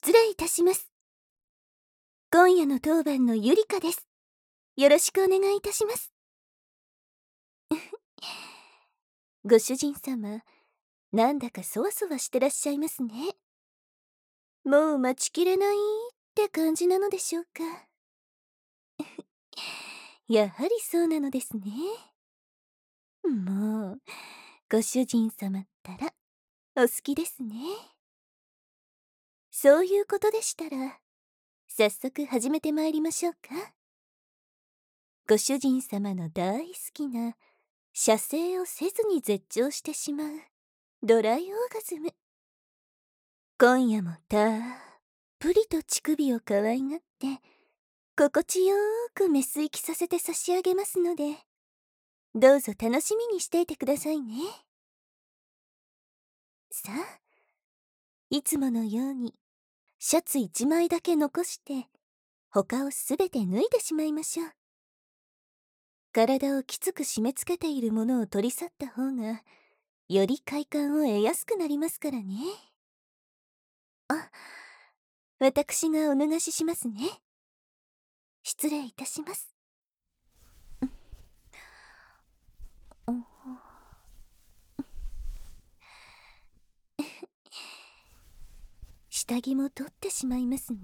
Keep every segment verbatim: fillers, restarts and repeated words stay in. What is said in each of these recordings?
失礼いたします。今夜の当番のゆりかです。よろしくお願いいたします。ご主人様、なんだかそわそわしてらっしゃいますね。もう待ちきれないって感じなのでしょうか。やはりそうなのですね。もう、ご主人様ったら、お好きですね。そういうことでしたら、早速始めてまいりましょうか。ご主人様の大好きな、射精をせずに絶頂してしまう、ドライオーガズム。今夜もたっぷりと乳首を可愛がって、心地よーくメス息させて差し上げますので、どうぞ楽しみにしていてくださいね。さあ、いつものように、シャツ一枚だけ残して、他をすべて脱いでしまいましょう。体をきつく締め付けているものを取り去った方が、より快感を得やすくなりますからね。あ、私がお脱がししますね。失礼いたします。下着も取ってしまいますね。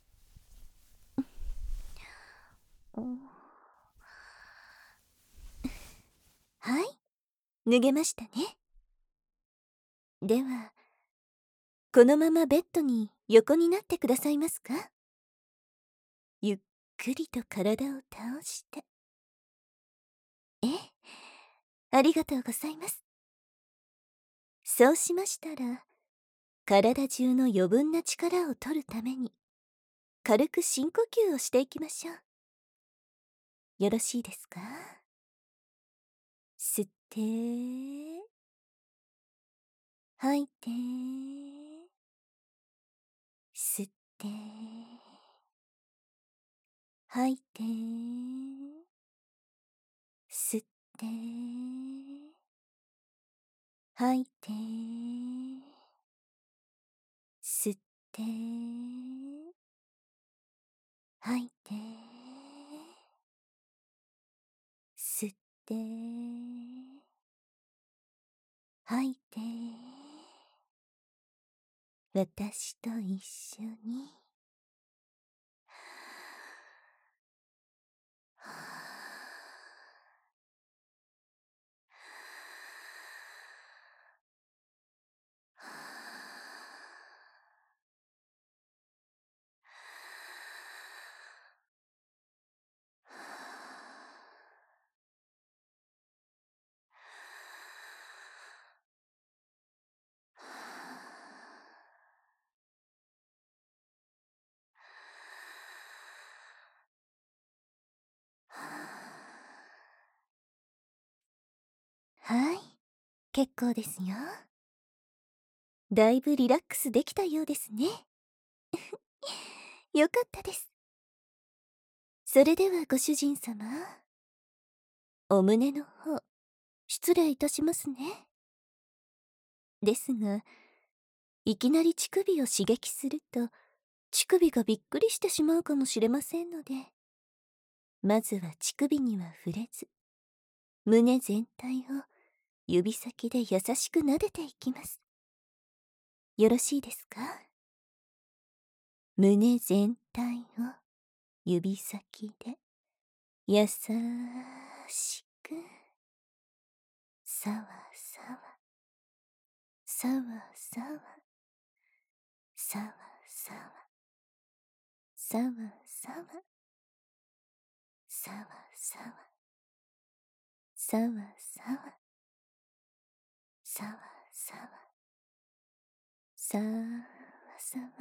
はい、脱げましたね。では、このままベッドに横になってくださいますか？ゆっくりと体を倒して。ええ、ありがとうございます。そうしましたら、体中の余分な力を取るために、軽く深呼吸をしていきましょう。よろしいですか？吸って、吐いて、吸って、吐いて、吸って、吐いて、吸って、吐いて、吸って、吐いて、私と一緒に。はい、結構ですよ。だいぶリラックスできたようですね。よかったです。それではご主人様、お胸の方、失礼いたしますね。ですが、いきなり乳首を刺激すると、乳首がびっくりしてしまうかもしれませんので、まずは乳首には触れず、胸全体を指先で優しく撫でていきます。よろしいですか？胸全体を指先で優しく、さわさわ、さわさわ、さわさわ、さわさわ、さわさわ、さわさわ、さわさわ、さわさわ。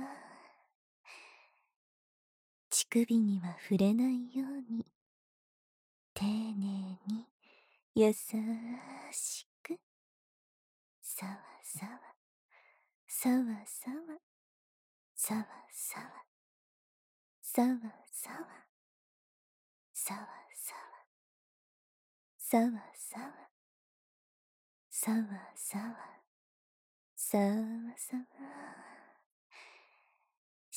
乳首には触れないように、丁寧に優しく、さわさわ、さわさわ、さわさわ、さわさわ、さわさわ、さわさわ、さわさわ、さわさわ。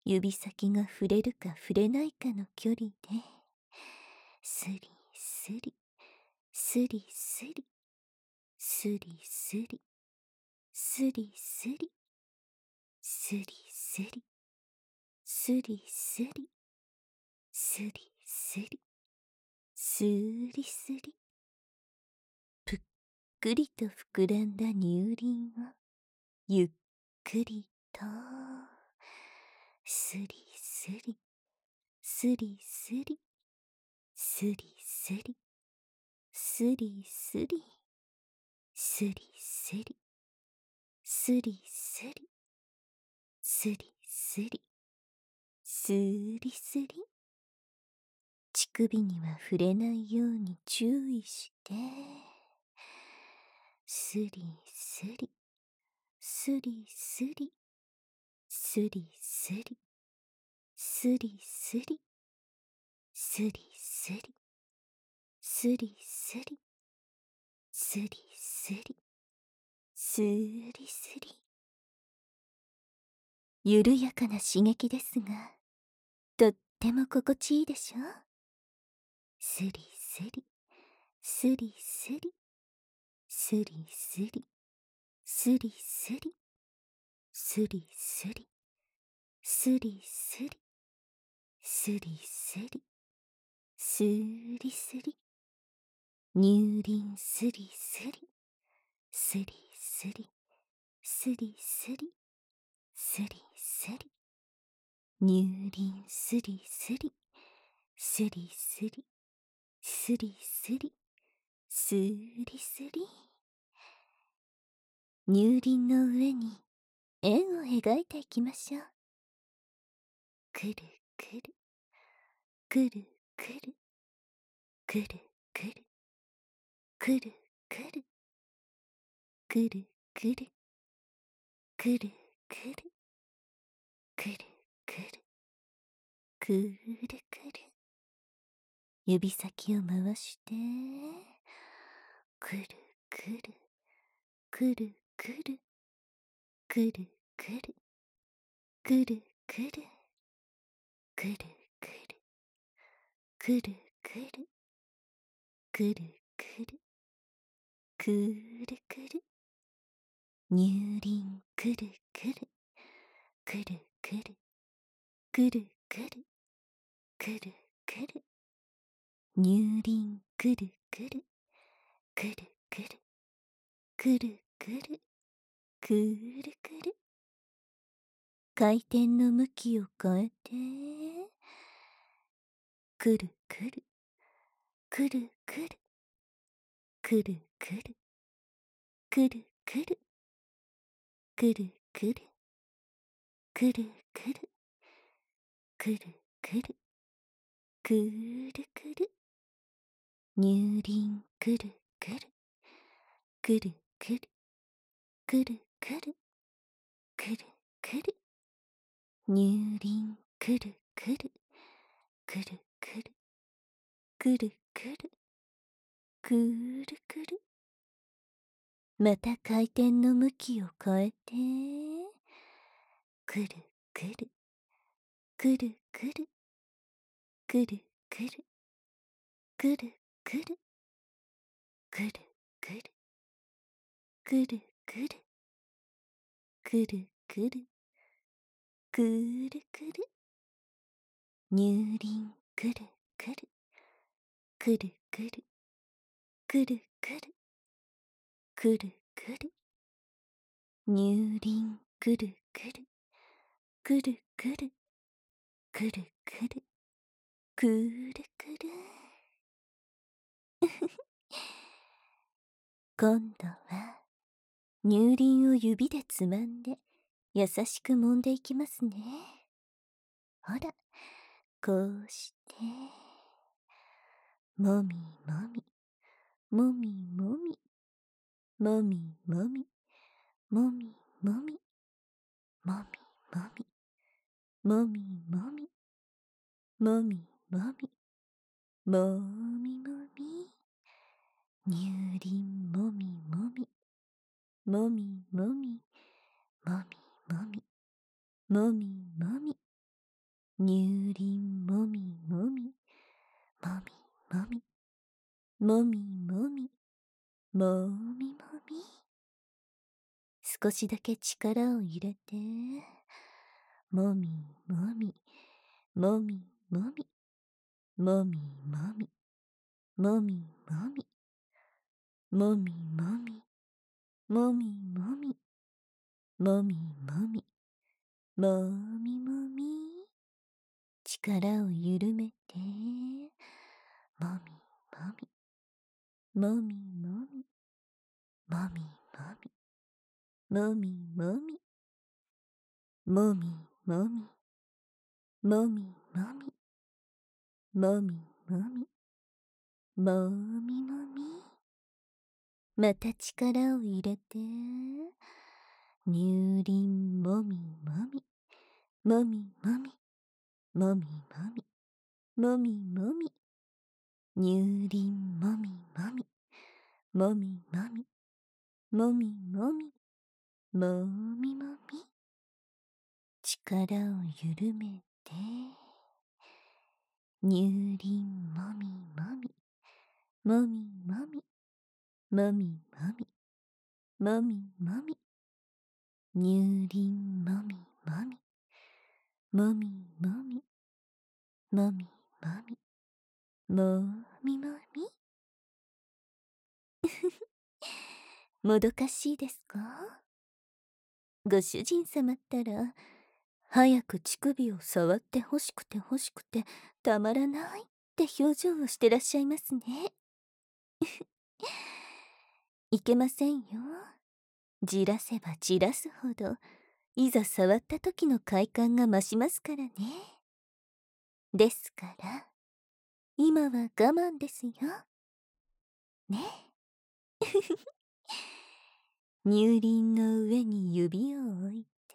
指先が触れるか触れないかの距離で、スリスリ、スリスリ、スリスリ、スリスリ、スリスリ、スリスリ、スリスリ、スリスリ、ぷっくりと膨らんだ乳輪をゆっくりとスリスリ、スリスリ、スリスリ、スリスリ、スリスリ、スリスリ、スリスリ、スリスリ。乳首には触れないように注意して、スリスリ、スリスリ、スリスリ、スリスリ、スリスリ、スリスリ、スリスリ、スリスリ。緩やかな刺激ですが、とっても心地いいでしょ。スリスリ、スリスリ、スリスリ、スリスリ、スリスリ、スリスリ、スリスリ、スリスリ、乳輪スリスリ、スリスリ、スリスリ、スリスリ、乳輪スリスリ、スリスリ、スリスリ、スリスリ。乳輪の上に円を描いていきましょう。くるくる、くるくる、くるくる、くるくる、くるくる、くるくる、くるくる、くるくる。指先を回して、くるくる、くるくる、くるくる、くるくる、くるくる、くるくる、くるくる、くるくる。乳輪くるくる、くるくる、くるくる、くるくる。乳輪くるくる、くるくる、くるくる、くるくる。回転の向きを変えて、くるくる、くるくる、くるくる、くるくる、くるくる、くるくる、くるくる、くるくる。乳輪くるくる、くるくる、くるくる、くるくる。乳輪くるくる、くるくる、くるくる、くるくる。また回転の向きを変えて、くるくる、くるくる、くるくる、くるくる、くるくる、くるくる、くるくる、くるくる。乳輪くるくる、くるくる、くるくる、くるくる。乳輪くるくる、くるくる、くるくる、くるくる。今度は乳輪を指でつまんで優しく揉んでいきますね。ほら、こうしてもみもみ、もみもみ、もみもみ、もみもみ、もみもみ、もみもみ、もみもみ、もみもみ。乳輪もみもみ、もみもみ、もみもみ、もみもみ、 乳輪もみもみ、もみもみ、もみもみ、もみもみ。少しだけ力を入れて、もみもみ、もみもみ、もみもみ、もみもみ、もみもみ、もみもみ、もみもみ、もみもみ。力を緩めて、もみもみ、もみもみ、もみもみ、もみもみ、もみもみ、もみもみ、もみもみ、もみもみ。また力を入れて、乳輪もみもみ、もみもみ、もみもみ、もみもみ、乳輪もみもみ、もみもみ、もみもみ、もみもみ。力を緩めて、乳輪もみもみ、もみもみ、もみもみ、もみもみ、乳輪もみもみ、もみもみ、もみもみ、もみもみ。もどかしいですか？ご主人様ったら、早く乳首を触ってほしくてほしくてたまらないって表情をしてらっしゃいますね。いけませんよ。じらせばじらすほど、いざ触った時の快感が増しますからね。ですから、今は我慢ですよ。ね。乳輪の上に指を置いて、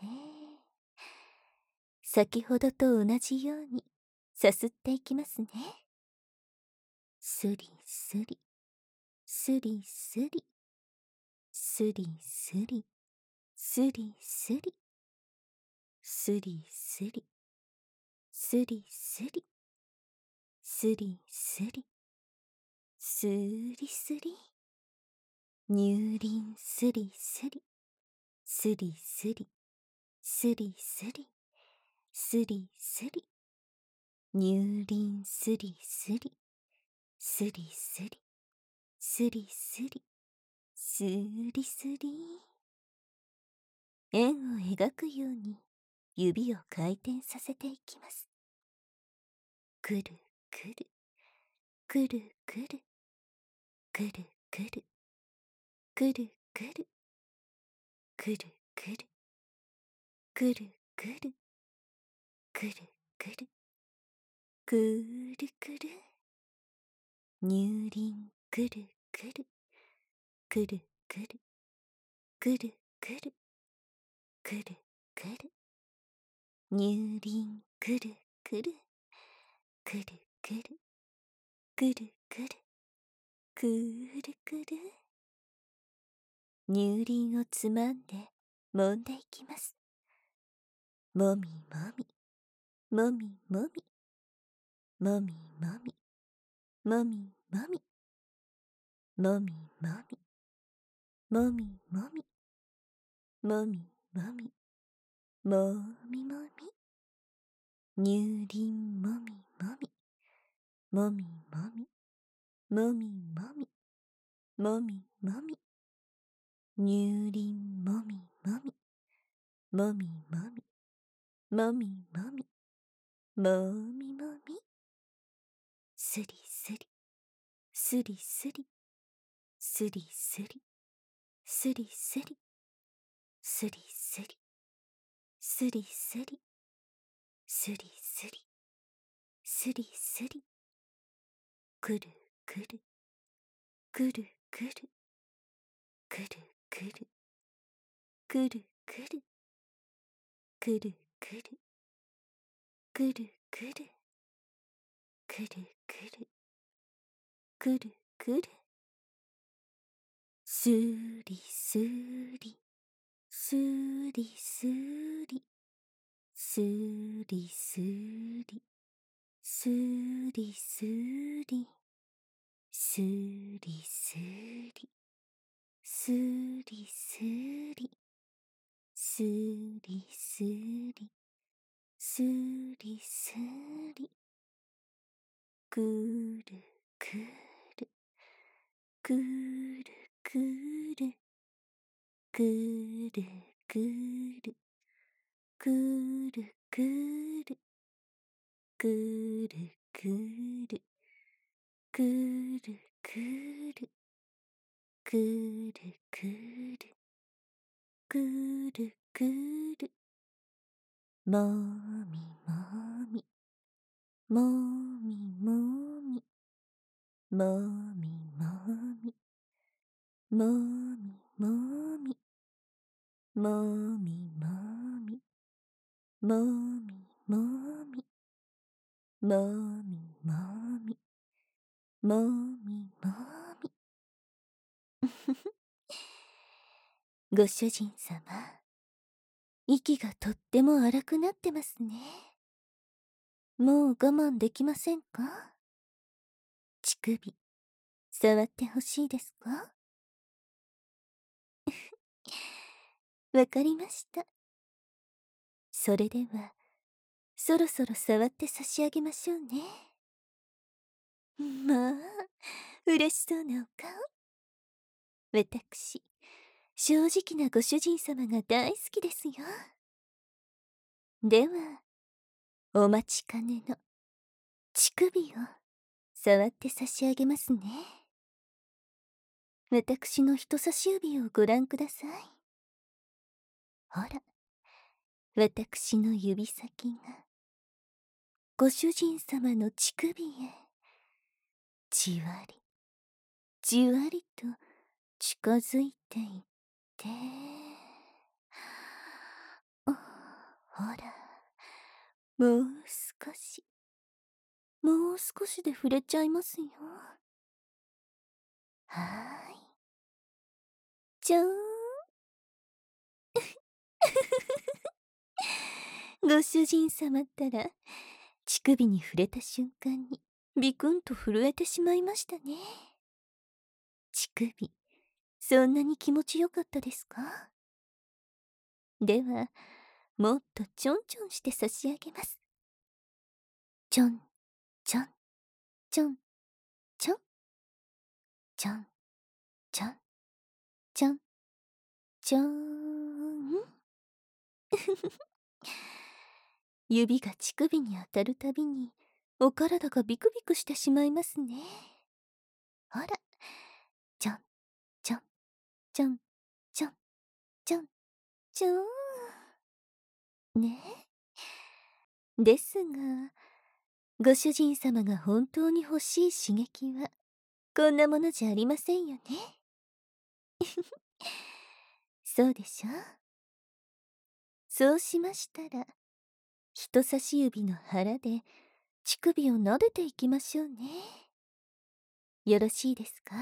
先ほどと同じようにさすっていきますね。スリスリ、スリスリ、スリスリ、スリスリ、スリスリ、スリスリ、スリスリ、スリスリ、乳輪スリスリ、スリスリ、スリスリ、スリスリ、乳輪スリスリ、スリスリ、スリスリ、スリスリ。円を描くように指を回転させていきます。くるくる、くるくる、くるくる、くるくる、くるくる、くるくる、くるくる、くるくる。乳輪くるくる、くるくる、くるくる、くるくる。乳輪くるくる、くるくる、くるくる、くるくる。乳輪をつまんで揉んでいきます。もみもみ、もみもみ、もみもみ、もみもみ、もみもみ、もみもみ、もみもみ、もみもみ。乳輪もみもみ、もみもみ、もみもみ、もみもみ。乳輪もみもみ、もみもみ、もみもみ、もみもみ。すりすり、すりすり、すりすり、すりすり、すりすり、すりすり、すりすり、すりすり。くるくる、くるくる、くるくる、くるくる、くるくる、くるくる、くるくる、くるくる。すりすり、すりすり、 すりすり、すりすり、すりすり、すりすり、すりすり、すりすり、くるくる、くるくる、くるくる、くるくる、くるくる、くるくる、くるくる、くるくる、もみもみ、もみもみ、もみもみ、もみもみ、もみもみ、もみもみ、もみもみ、もみもみ。ご主人様、息がとっても荒くなってますね。もう我慢できませんか？乳首、触ってほしいですか？わかりました。それでは、そろそろ触って差し上げましょうね。まあ、嬉しそうなお顔。私、正直なご主人様が大好きですよ。では、お待ちかねの乳首を触って差し上げますね。私の人差し指をご覧ください。ほら、私の指先がご主人様の乳首へじわりじわりと近づいていってあ、ほら、もう少しもう少しで触れちゃいますよ。はーい、じゃーん。ご主人様ったら乳首に触れた瞬間にビクンと震えてしまいましたね。乳首、そんなに気持ちよかったですか？では、もっとちょんちょんして差し上げます。ちょん、ちょん、ちょん、ちょん、ちょん、ちょん、ちょん、ちょーん。指が乳首に当たるたびに、お体がビクビクしてしまいますね。ほら、ちょん、ちょん、ちょん、ちょん、ちょん、ちょーん。ねえ。ですが、ご主人様が本当に欲しい刺激は、こんなものじゃありませんよね。そうでしょ？そうしましたら、人差し指の腹で乳首を撫でていきましょうね。よろしいですか？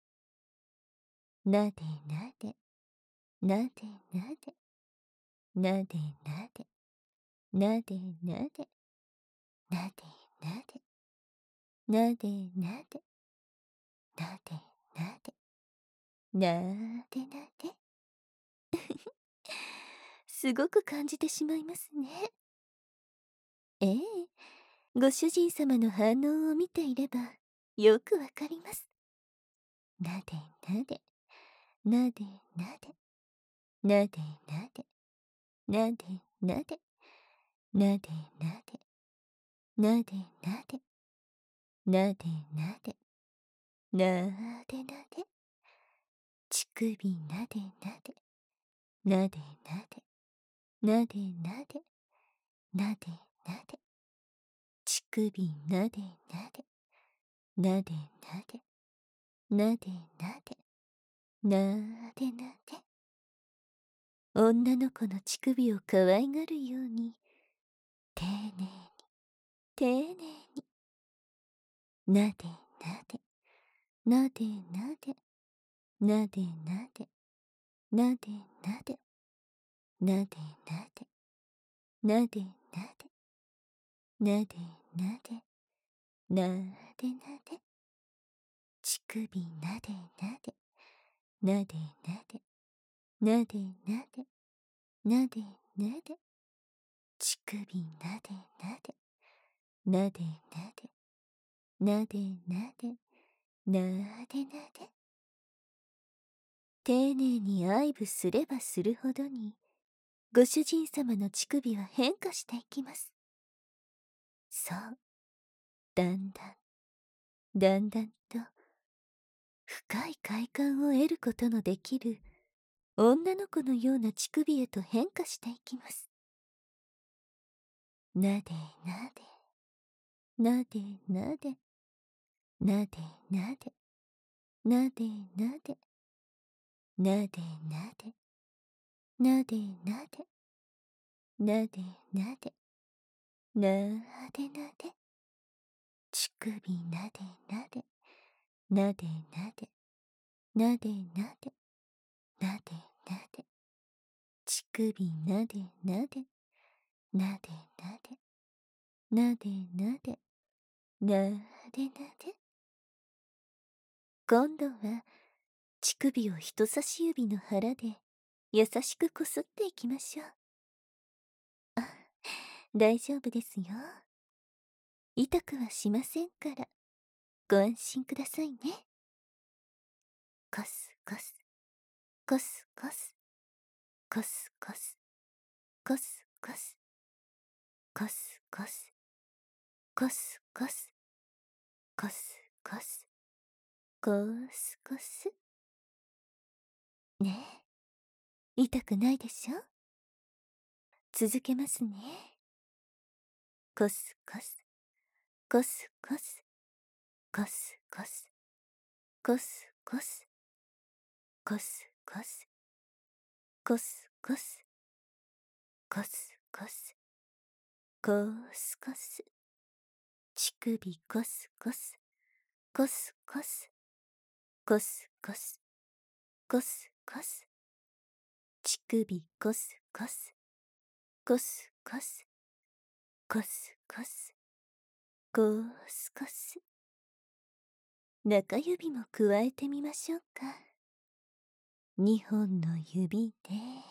なでなで、なでなで、なでなで、なでなで、なでなで、なでなで、なでなで、なでなで。すごく感じてしまいますね。ええ、ご主人様の反応を見ていればよくわかります。なでなで、なでなで、なでなで、なでなで、なでなで、なでなで、なでなで、なでなで、乳首なでなで、なでなで、なでなで、なでなで、乳首なでなで、なでなで、なでなで、なでなで。女の子の乳首を可愛がるように、丁寧に、丁寧に、なでなで、なでなで、なでなで、なでなで、なでなで、 なでなでなでなでなでなで乳首なでなでなでなでなでなでなでなで乳首なでなでなでなでなでなでなでなで丁寧に愛撫すればするほどにご主人様の乳首は変化していきます。そう、だんだんだんだんと深い快感を得ることのできる女の子のような乳首へと変化していきます。なでなでなでなでなでなでなでなでなでなでなでなでなでなでなでなで乳首なでなでなでなでなでなでなでなで乳首なでなでなでなでなでなでなでなで今度は乳首を人差し指の腹で優しくこすっていきましょう。あ、大丈夫ですよ。痛くはしませんからご安心くださいね。コスコスコスコスコスコスコスコスコスコスコスコスコスコスコスコスねえ、痛くないでしょ。続けますね。コスコスコスコスコスコスコスコスコスコスコスコスコスコスコスコス乳首コスコスコスコスコスコスコスコス乳首コスコスコスコスコスコスコスコス中指も加えてみましょうか。二本の指で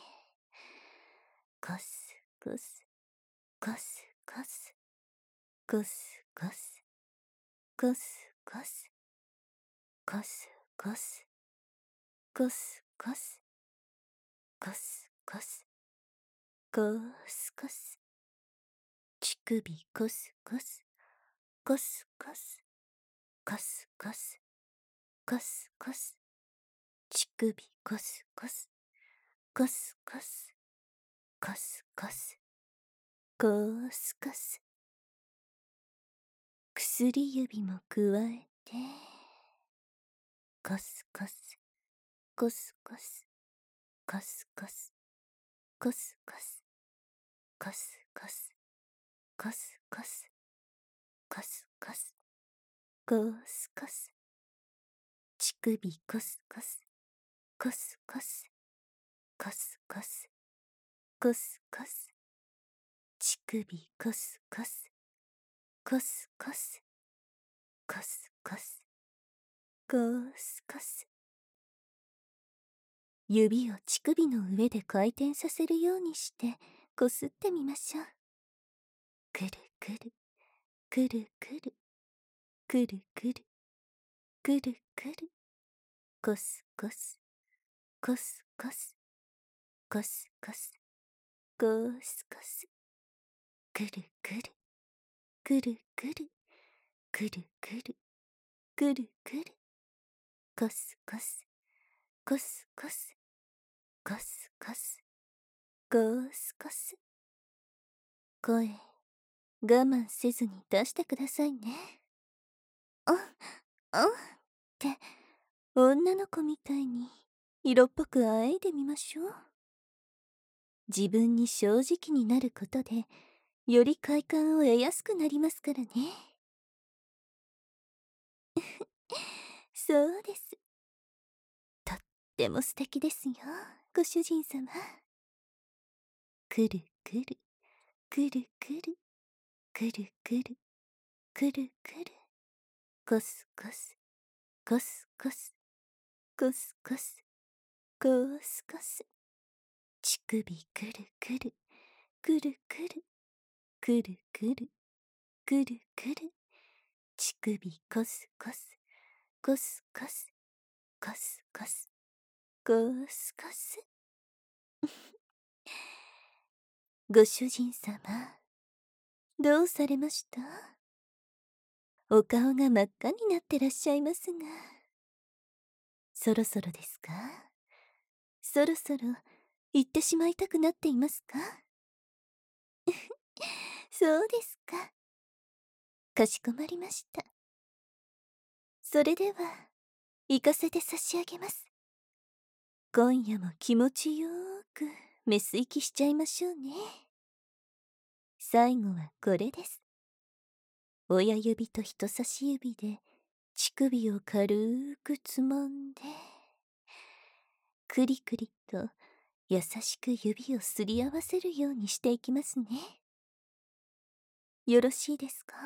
コスコスコスコスコスコスコスコスコスコスコスコスコスコスコスコス乳首コスコスコスコスコスコスコスコス乳首コスコスコスコスコスコスコスコス薬指も加えてコスコスコスコスコスコスコスコスコスコスコスコスコスコスコスコス乳首コスコスコスコスコスコスコスコス乳首コスコスコスコスコスコスコスコス指を乳首の上で回転させるようにしてこすってみましょう。くるくるくるくるくるくるくるくるコスコスコスコスコスコスコスコスくるくるくるくるくるくるくるくるコスコスコスコスコスコスコスコス声我慢せずに出してくださいね。あ、あって女の子みたいに色っぽくあえいでみましょう。自分に正直になることでより快感を得やすくなりますからね。そうです。とっても素敵ですよ、ご主人様。くるくるくるくるくるくるくるくるコスコスコスコスコスコスコスコス乳首くるくるくるくるくるくるくるくる乳首コスコスコスコスコスコスコスコスご主人様、どうされました？お顔が真っ赤になってらっしゃいますが、そろそろですか？そろそろ行ってしまいたくなっていますか？そうですか。かしこまりました。それでは行かせて差し上げます。今夜も気持ちよーくメス息しちゃいましょうね。最後はこれです。親指と人差し指で乳首を軽くつまんで、クリクリと優しく指をすり合わせるようにしていきますね。よろしいですか？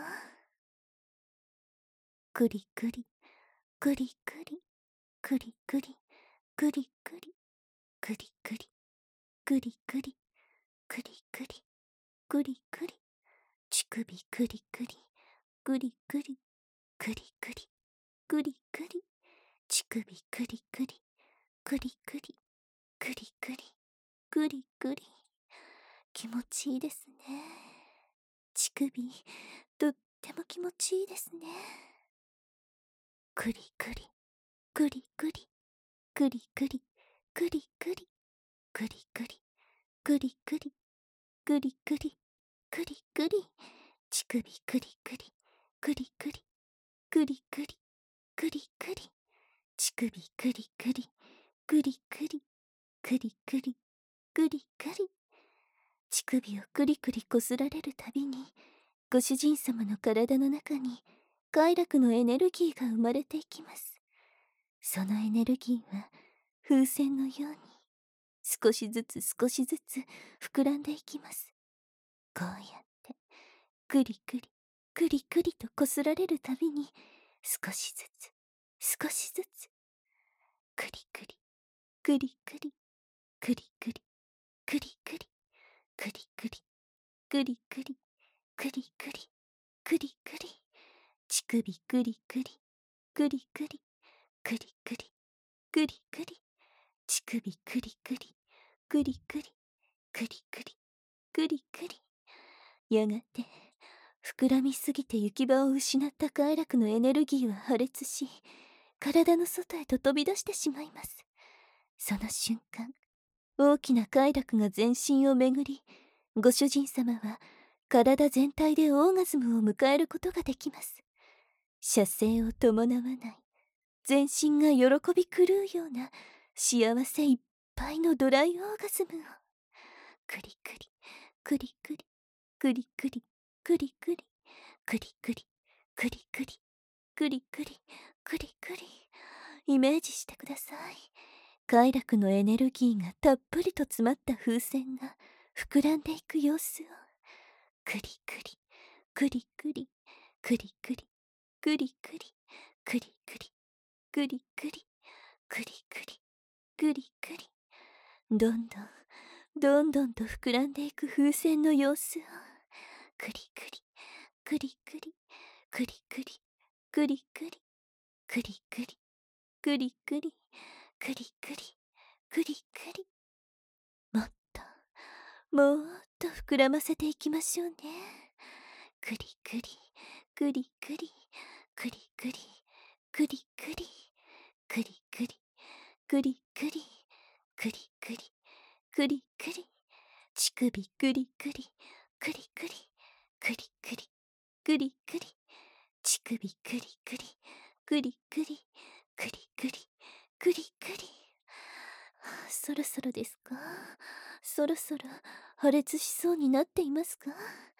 クリクリクリクリクリクリクリクリクリクリクリクリクリクリクリクリ乳首クリクリクリクリクリクリクリクリ乳首クリクリクリクリクリクリクリクリ気持ちいいですね。乳首とっても気持ちいいですね。クリクリクリクリクリクリクリクリクリクリクリクリクリクリクリクリ乳首クリクリクリクリクリクリクリクリ乳首クリクリクリクリクリクリクリクリ乳首をクリクリこすられるたびに、ご主人様の体の中に快楽のエネルギーが生まれていきます。そのエネルギーは風船のように少しずつ少しずつ膨らんでいきます。こうやってクリクリクリクリとこすられるたびに、少しずつ少しずつクリクリクリクリクリクリクリクリクリクリクリクリクリクリクリクリ乳首クリクリクリクリクリクリクリクリ乳首クリクリクリクリクリクリクリクリやがて膨らみすぎて行き場を失った快楽のエネルギーは破裂し、体の外へと飛び出してしまいます。その瞬間、大きな快楽が全身を巡り、ご主人様は体全体でオーガズムを迎えることができます。射精を伴わない、全身が喜び狂うような幸せいっぱいのドライオーガズムをクリクリクリクリクリクリクリクリクリクリクリクリクリクリクリクリイメージしてください。快楽のエネルギーがたっぷりと詰まった風船が膨らんでいく様子をクリクリクリクリクリクリクリクリクリクリクリクリクリクリクリクリどんどんどんどんと膨らんでいく風船の様子をクリクリクリクリクリクリクリクリクリクリクリクリクリクリクリクリもっともっと膨らませていきましょうね。クリクリクリクリクリクリクリクリクリクリクリクリクリクリクリクリ乳首クリクリクリクリクリクリクリクリ乳首クリクリクリクリクリクリクリクリそろそろですか？そろそろ破裂しそうになっていますか？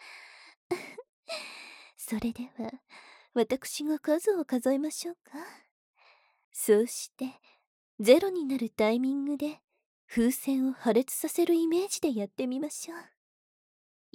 それでは私が数を数えましょうか。そうしてゼロになるタイミングで風船を破裂させるイメージでやってみましょう。